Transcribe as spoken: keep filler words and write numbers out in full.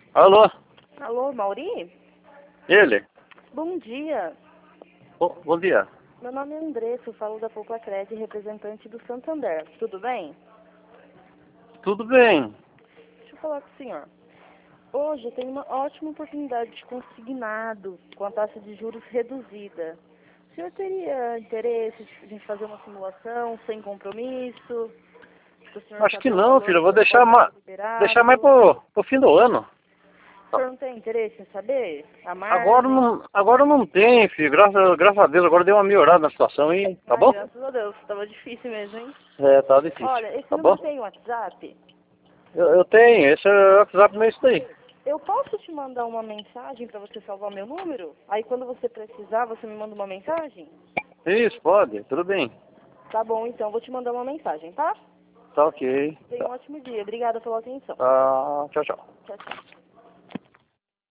Alô? Alô, Mauri? Ele? Bom dia. Bo- bom dia. Meu nome é Andressa, eu falo da Poplacred, representante do Santander. Tudo bem? Tudo bem. Deixa eu falar com o senhor. Hoje eu tenho uma ótima oportunidade de consignado com a taxa de juros reduzida. O senhor teria interesse de a gente fazer uma simulação sem compromisso? O senhor Acho que saber o não, valor filho. Eu vou que deixar, pode ser ma liberado? deixar mais pro, pro fim do ano. O senhor não tem interesse em saber a Agora margem? não, agora não tem, filho. Graças, graças a Deus, agora deu uma melhorada na situação aí. Tá Ah, bom? graças a Deus, estava difícil mesmo, hein? É, tá difícil. Olha, esse Tá bom? número tem WhatsApp? Eu, eu tenho. Esse é o WhatsApp meu, isso daí. Eu posso te mandar uma mensagem para você salvar meu número? Aí quando você precisar, você me manda uma mensagem? Isso, pode. Tudo bem. Tá bom, então, vou te mandar uma mensagem, tá? Tá ok. Tenha um ótimo dia. Obrigada pela atenção. Tá. Tchau, tchau. Tchau, tchau.